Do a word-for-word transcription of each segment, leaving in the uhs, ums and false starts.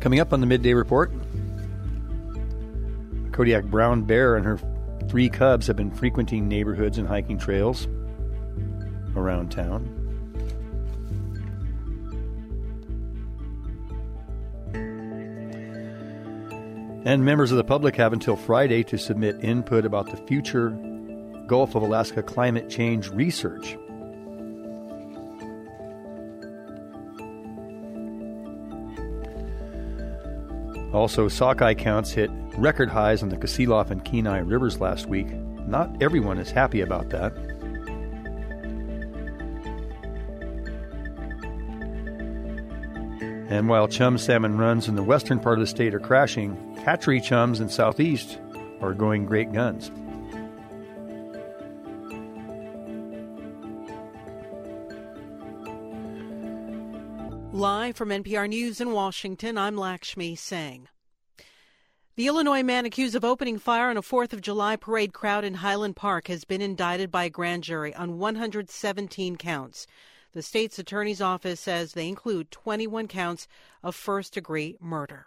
Coming up on the Midday Report, a Kodiak brown bear and her three cubs have been frequenting neighborhoods and hiking trails around town. And members of the public have until Friday to submit input about the future Gulf of Alaska climate change research. Also, sockeye counts hit record highs on the Kasilof and Kenai rivers last week. Not everyone is happy about that. And while chum salmon runs in the western part of the state are crashing, hatchery chums in southeast are going great guns. Live from N P R News in Washington, I'm Lakshmi Singh. The Illinois man accused of opening fire on a fourth of July parade crowd in Highland Park has been indicted by a grand jury on one hundred seventeen counts. The state's attorney's office says they include twenty-one counts of first-degree murder.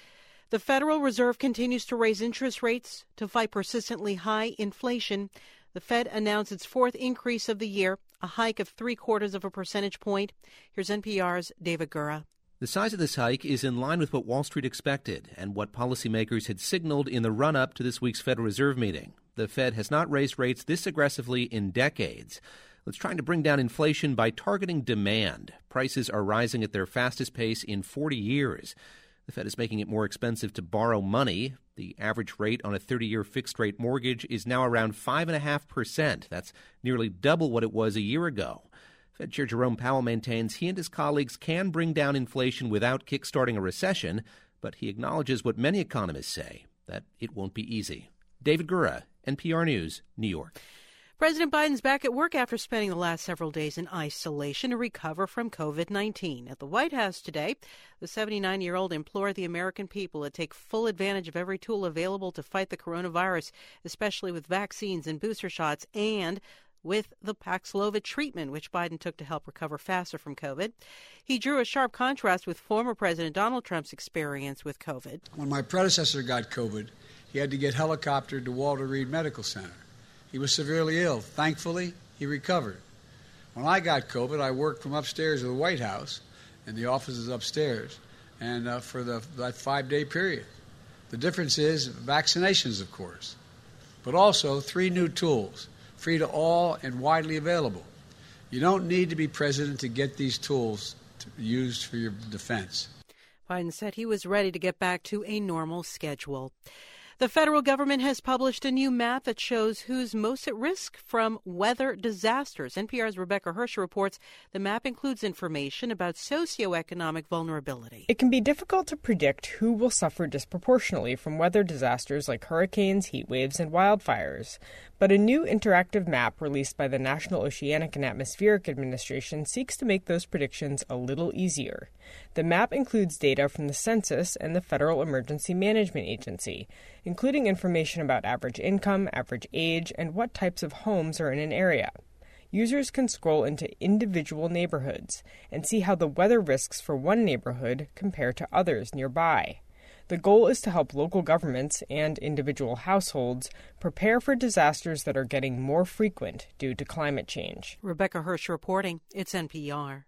The Federal Reserve continues to raise interest rates to fight persistently high inflation. The Fed announced its fourth increase of the year, a hike of three-quarters of a percentage point. Here's N P R's David Gura. The size of this hike is in line with what Wall Street expected and what policymakers had signaled in the run-up to this week's Federal Reserve meeting. The Fed has not raised rates this aggressively in decades. It's trying to bring down inflation by targeting demand. Prices are rising at their fastest pace in forty years. The Fed is making it more expensive to borrow money. The average rate on a thirty-year fixed-rate mortgage is now around five point five percent. That's nearly double what it was a year ago. Fed Chair Jerome Powell maintains he and his colleagues can bring down inflation without kickstarting a recession, but he acknowledges what many economists say, that it won't be easy. David Gura, N P R News, New York. President Biden's back at work after spending the last several days in isolation to recover from covid nineteen. At the White House today, the seventy-nine-year-old implored the American people to take full advantage of every tool available to fight the coronavirus, especially with vaccines and booster shots and with the Paxlovid treatment, which Biden took to help recover faster from COVID. He drew a sharp contrast with former President Donald Trump's experience with COVID. When my predecessor got COVID, he had to get helicoptered to Walter Reed Medical Center. He was severely ill. Thankfully, he recovered. When I got COVID, I worked from upstairs of the White House, and the office is upstairs, and uh, for the, that five-day period. The difference is vaccinations, of course, but also three new tools, free to all and widely available. You don't need to be president to get these tools to, used for your defense. Biden said he was ready to get back to a normal schedule. The federal government has published a new map that shows who's most at risk from weather disasters. N P R's Rebecca Hirsch reports the map includes information about socioeconomic vulnerability. It can be difficult to predict who will suffer disproportionately from weather disasters like hurricanes, heat waves, and wildfires. But a new interactive map released by the National Oceanic and Atmospheric Administration seeks to make those predictions a little easier. The map includes data from the census and the Federal Emergency Management Agency, including information about average income, average age, and what types of homes are in an area. Users can scroll into individual neighborhoods and see how the weather risks for one neighborhood compare to others nearby. The goal is to help local governments and individual households prepare for disasters that are getting more frequent due to climate change. Rebecca Hirsch reporting. It's N P R.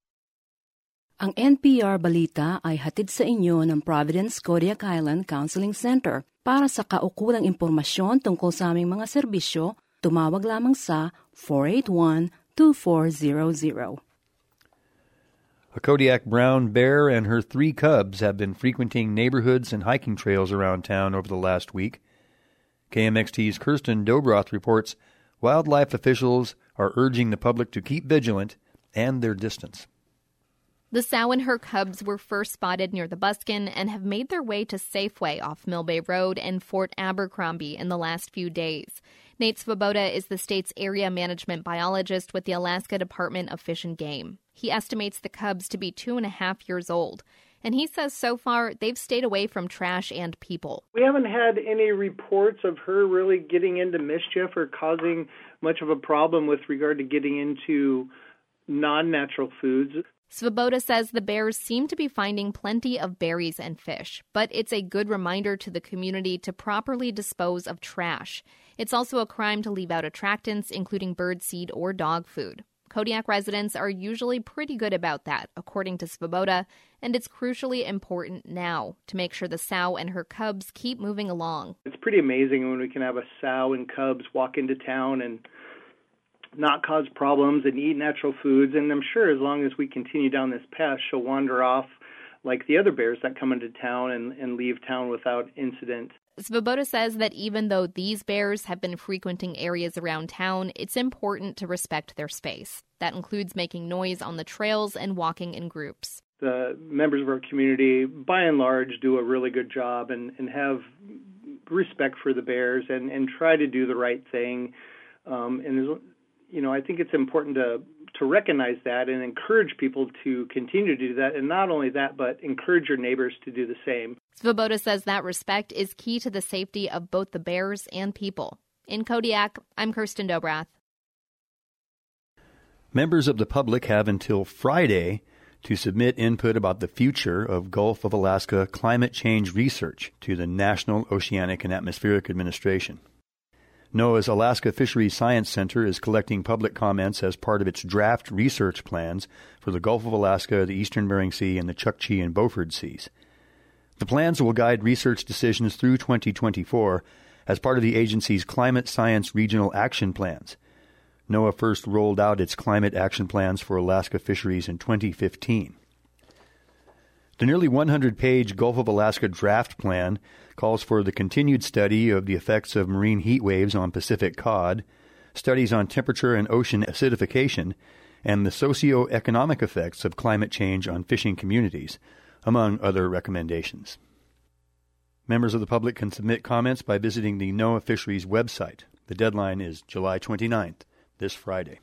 Ang N P R Balita ay hatid sa inyo ng Providence Kodiak Island Counseling Center. Para sa kaukulang impormasyon tungkol sa aming mga serbisyo, tumawag lamang sa four eight one, two four zero zero. A Kodiak brown bear and her three cubs have been frequenting neighborhoods and hiking trails around town over the last week. K M X T's Kirsten Dobroth reports wildlife officials are urging the public to keep vigilant and their distance. The sow and her cubs were first spotted near the Buskin and have made their way to Safeway off Mill Bay Road and Fort Abercrombie in the last few days. Nate Svoboda is the state's area management biologist with the Alaska Department of Fish and Game. He estimates the cubs to be two and a half years old, and he says so far they've stayed away from trash and people. We haven't had any reports of her really getting into mischief or causing much of a problem with regard to getting into non-natural foods. Svoboda says the bears seem to be finding plenty of berries and fish, but it's a good reminder to the community to properly dispose of trash. It's also a crime to leave out attractants, including bird seed or dog food. Kodiak residents are usually pretty good about that, according to Svoboda, and it's crucially important now to make sure the sow and her cubs keep moving along. It's pretty amazing when we can have a sow and cubs walk into town and not cause problems and eat natural foods. And I'm sure as long as we continue down this path, she'll wander off like the other bears that come into town and, and leave town without incident. Svoboda says that even though these bears have been frequenting areas around town, it's important to respect their space. That includes making noise on the trails and walking in groups. The members of our community, by and large, do a really good job and, and have respect for the bears and, and try to do the right thing. Um, and You know, I think it's important to to recognize that and encourage people to continue to do that. And not only that, but encourage your neighbors to do the same. Svoboda says that respect is key to the safety of both the bears and people. In Kodiak, I'm Kirsten Dobrath. Members of the public have until Friday to submit input about the future of Gulf of Alaska climate change research to the National Oceanic and Atmospheric Administration. NOAA's Alaska Fisheries Science Center is collecting public comments as part of its draft research plans for the Gulf of Alaska, the Eastern Bering Sea, and the Chukchi and Beaufort Seas. The plans will guide research decisions through twenty twenty-four as part of the agency's Climate Science Regional Action Plans. NOAA first rolled out its climate action plans for Alaska fisheries in twenty fifteen. The nearly one hundred page Gulf of Alaska draft plan calls for the continued study of the effects of marine heat waves on Pacific cod, studies on temperature and ocean acidification, and the socio-economic effects of climate change on fishing communities, among other recommendations. Members of the public can submit comments by visiting the NOAA Fisheries website. The deadline is July twenty-ninth, this Friday.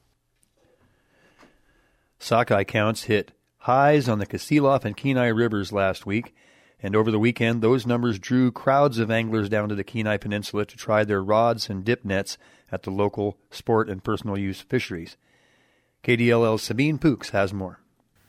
Sockeye counts hit highs on the Kasilof and Kenai rivers last week, and over the weekend those numbers drew crowds of anglers down to the Kenai Peninsula to try their rods and dip nets at the local sport and personal use fisheries. K D L L's Sabine Pooks has more.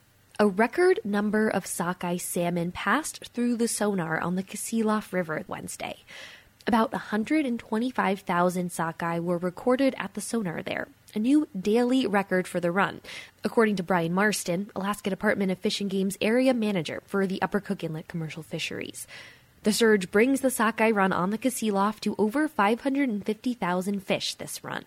A record number of sockeye salmon passed through the sonar on the Kasilof River Wednesday. About one hundred twenty-five thousand sockeye were recorded at the sonar there, a new daily record for the run, according to Brian Marston, Alaska Department of Fish and Game's area manager for the Upper Cook Inlet commercial fisheries. The surge brings the sockeye run on the Kasilof to over five hundred fifty thousand fish this run.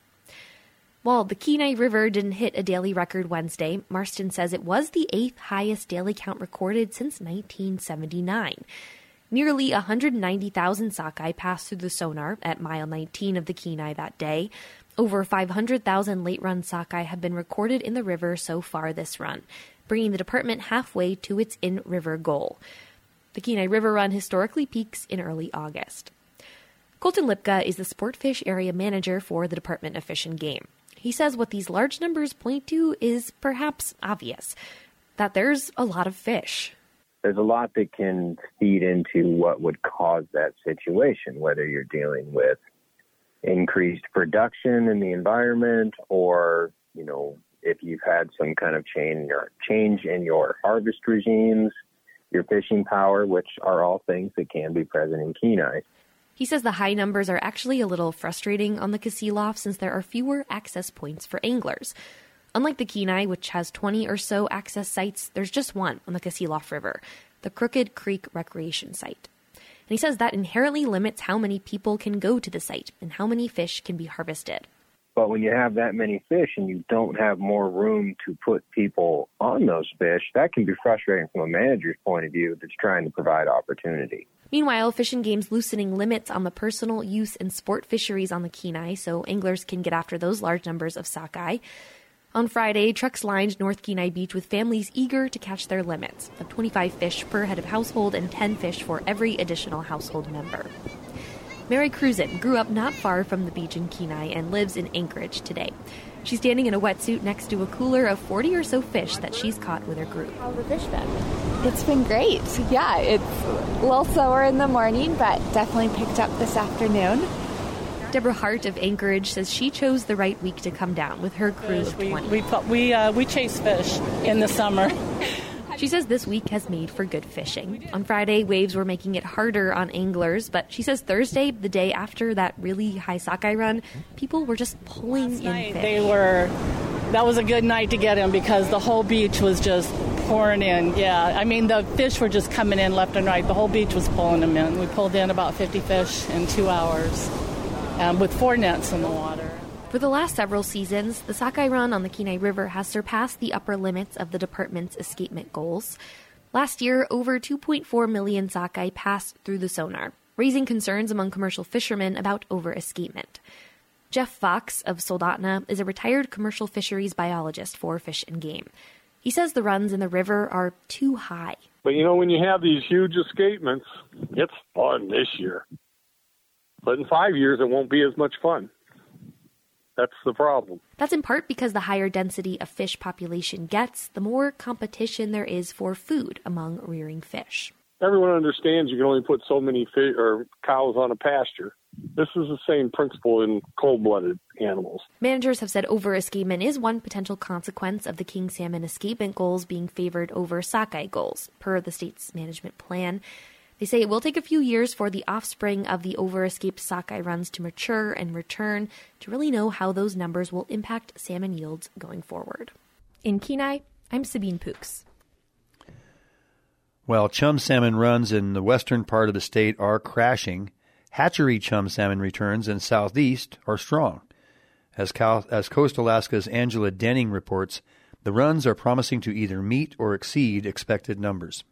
While the Kenai River didn't hit a daily record Wednesday, Marston says it was the eighth highest daily count recorded since nineteen seventy-nine. Nearly one hundred ninety thousand sockeye passed through the sonar at mile nineteen of the Kenai that day. Over five hundred thousand late-run sockeye have been recorded in the river so far this run, bringing the department halfway to its in-river goal. The Kenai River run historically peaks in early August. Colton Lipka is the Sportfish area manager for the Department of Fish and Game. He says what these large numbers point to is perhaps obvious, that there's a lot of fish. There's a lot that can feed into what would cause that situation, whether you're dealing with increased production in the environment or, you know, if you've had some kind of change or change in your harvest regimes, your fishing power, which are all things that can be present in Kenai. He says the high numbers are actually a little frustrating on the Kasilof since there are fewer access points for anglers. Unlike the Kenai, which has twenty or so access sites, there's just one on the Kasilof River, the Crooked Creek Recreation Site. And he says that inherently limits how many people can go to the site and how many fish can be harvested. But when you have that many fish and you don't have more room to put people on those fish, that can be frustrating from a manager's point of view that's trying to provide opportunity. Meanwhile, Fish and Game's loosening limits on the personal use and sport fisheries on the Kenai so anglers can get after those large numbers of sockeye. On Friday, trucks lined North Kenai Beach with families eager to catch their limits of twenty-five fish per head of household and ten fish for every additional household member. Mary Cruzen grew up not far from the beach in Kenai and lives in Anchorage today. She's standing in a wetsuit next to a cooler of forty or so fish that she's caught with her group. How's the fish been? It's been great. Yeah, it's a little slower in the morning, but definitely picked up this afternoon. Deborah Hart of Anchorage says she chose the right week to come down with her crew of twenty. We, we, we, uh, we chase fish in the summer. She says this week has made for good fishing. On Friday, waves were making it harder on anglers, but she says Thursday, the day after that really high sockeye run, people were just pulling Last in night, fish. They were, that was a good night to get them because the whole beach was just pouring in. Yeah, I mean, the fish were just coming in left and right. The whole beach was pulling them in. We pulled in about fifty fish in two hours um, with four nets in the water. For the last several seasons, the sockeye run on the Kenai River has surpassed the upper limits of the department's escapement goals. Last year, over two point four million sockeye passed through the sonar, raising concerns among commercial fishermen about over-escapement. Jeff Fox of Soldotna is a retired commercial fisheries biologist for Fish and Game. He says the runs in the river are too high. But, you know, when you have these huge escapements, it's fun this year. But in five years, it won't be as much fun. That's the problem. That's in part because the higher density a fish population gets, the more competition there is for food among rearing fish. Everyone understands you can only put so many fish or cows on a pasture. This is the same principle in cold-blooded animals. Managers have said over-escapement is one potential consequence of the king salmon escapement goals being favored over sockeye goals, per the state's management plan. They say it will take a few years for the offspring of the over-escaped sockeye runs to mature and return to really know how those numbers will impact salmon yields going forward. In Kenai, I'm Sabine Pooks. While chum salmon runs in the western part of the state are crashing, hatchery chum salmon returns in southeast are strong. As, Cal- as Coast Alaska's Angela Denning reports, the runs are promising to either meet or exceed expected numbers.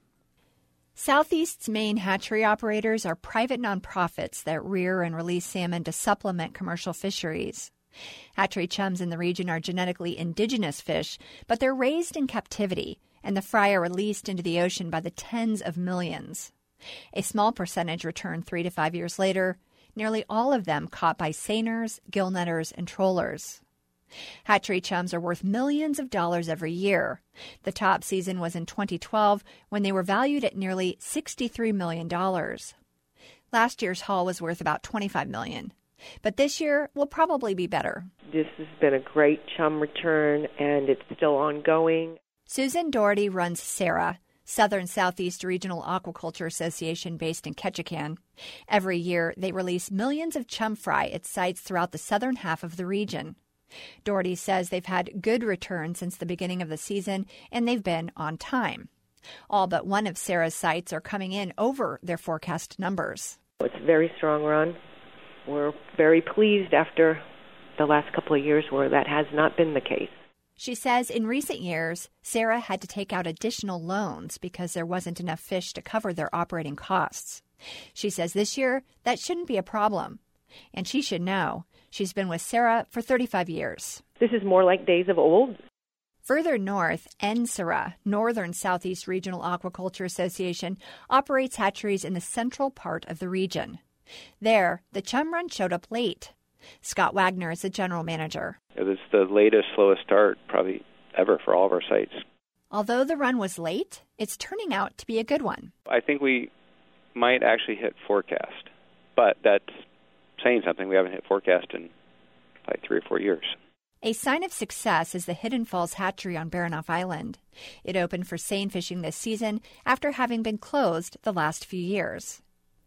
Southeast's main hatchery operators are private nonprofits that rear and release salmon to supplement commercial fisheries. Hatchery chums in the region are genetically indigenous fish, but they're raised in captivity, and the fry are released into the ocean by the tens of millions. A small percentage return three to five years later, nearly all of them caught by seiners, gillnetters, and trollers. Hatchery chums are worth millions of dollars every year. The top season was in twenty twelve, when they were valued at nearly sixty-three million dollars. Last year's haul was worth about twenty-five million dollars. But this year will probably be better. This has been a great chum return, and it's still ongoing. Susan Doherty runs SARA, Southern Southeast Regional Aquaculture Association, based in Ketchikan. Every year, they release millions of chum fry at sites throughout the southern half of the region. Doherty says they've had good returns since the beginning of the season, and they've been on time. All but one of SARA's sites are coming in over their forecast numbers. It's a very strong run. We're very pleased after the last couple of years where that has not been the case. She says in recent years, SARA had to take out additional loans because there wasn't enough fish to cover their operating costs. She says this year that shouldn't be a problem. And she should know. She's been with SARA for thirty-five years. This is more like days of old. Further north, N S A R A, Northern Southeast Regional Aquaculture Association, operates hatcheries in the central part of the region. There, the chum run showed up late. Scott Wagner is the general manager. It was the latest, slowest start probably ever for all of our sites. Although the run was late, it's turning out to be a good one. I think we might actually hit forecast, but that's saying something. We haven't hit forecast in like three or four years. A sign of success is the Hidden Falls Hatchery on Baranof Island. It opened for seine fishing this season after having been closed the last few years.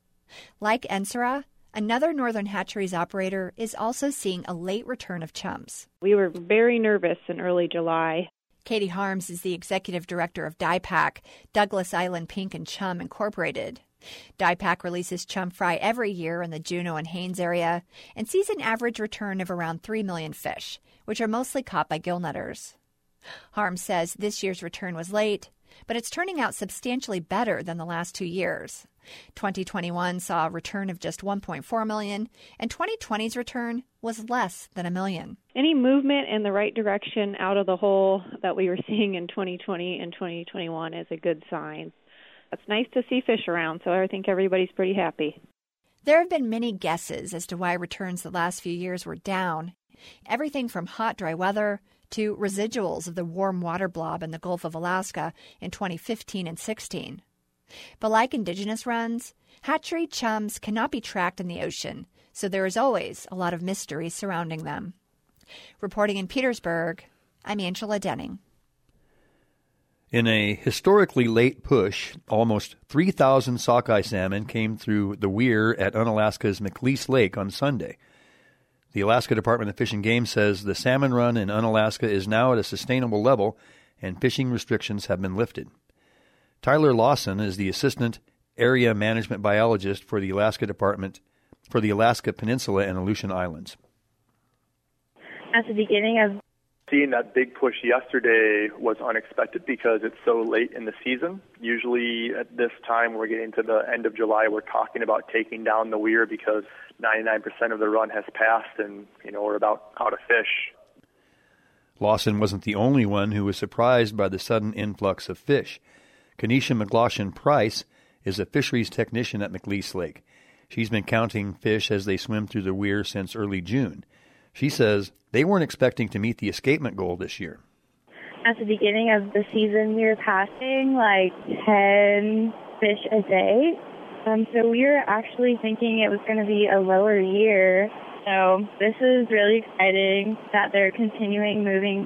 Like N S A R A, another Northern Hatcheries operator is also seeing a late return of chums. We were very nervous in early July. Katie Harms is the executive director of DiePack, Douglas Island Pink and Chum Incorporated. DiePack releases chum fry every year in the Juneau and Haines area and sees an average return of around three million fish, which are mostly caught by gillnetters. Harms says this year's return was late, but it's turning out substantially better than the last two years. twenty twenty-one saw a return of just one point four million, and twenty twenty's return was less than a million. Any movement in the right direction out of the hole that we were seeing in twenty twenty and twenty twenty-one is a good sign. It's nice to see fish around, so I think everybody's pretty happy. There have been many guesses as to why returns the last few years were down. Everything from hot, dry weather to residuals of the warm water blob in the Gulf of Alaska in twenty fifteen and sixteen. But like indigenous runs, hatchery chums cannot be tracked in the ocean, so there is always a lot of mystery surrounding them. Reporting in Petersburg, I'm Angela Denning. In a historically late push, almost three thousand sockeye salmon came through the weir at Unalaska's McLeese Lake on Sunday. The Alaska Department of Fish and Game says the salmon run in Unalaska is now at a sustainable level and fishing restrictions have been lifted. Tyler Lawson is the Assistant Area Management Biologist for the Alaska Department for the Alaska Peninsula and Aleutian Islands. At the beginning of Seeing that big push yesterday was unexpected because it's so late in the season. Usually at this time, we're getting to the end of July, we're talking about taking down the weir because ninety-nine percent of the run has passed and, you know, we're about out of fish. Lawson wasn't the only one who was surprised by the sudden influx of fish. Kenesha McLaughlin Price is a fisheries technician at McLeese Lake. She's been counting fish as they swim through the weir since early June. She says they weren't expecting to meet the escapement goal this year. At the beginning of the season, we were passing like ten fish a day. Um, so we were actually thinking it was going to be a lower year. So this is really exciting that they're continuing moving.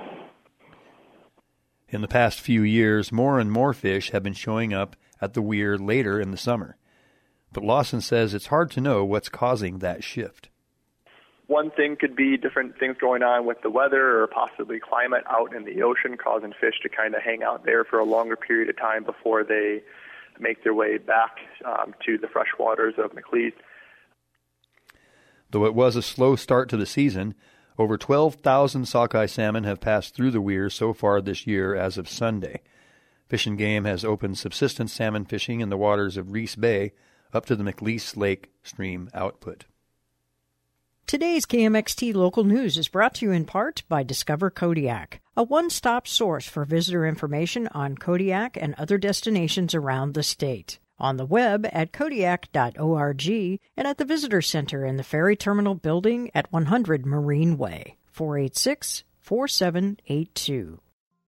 In the past few years, more and more fish have been showing up at the weir later in the summer. But Lawson says it's hard to know what's causing that shift. One thing could be different things going on with the weather or possibly climate out in the ocean causing fish to kind of hang out there for a longer period of time before they make their way back um, to the fresh waters of McLeese. Though it was a slow start to the season, over twelve thousand sockeye salmon have passed through the weir so far this year as of Sunday. Fish and Game has opened subsistence salmon fishing in the waters of Reese Bay up to the McLeese Lake stream output. Today's K M X T Local News is brought to you in part by Discover Kodiak, a one-stop source for visitor information on Kodiak and other destinations around the state. On the web at kodiak dot org and at the Visitor Center in the Ferry Terminal Building at one hundred Marine Way, four eight six, four seven eight two.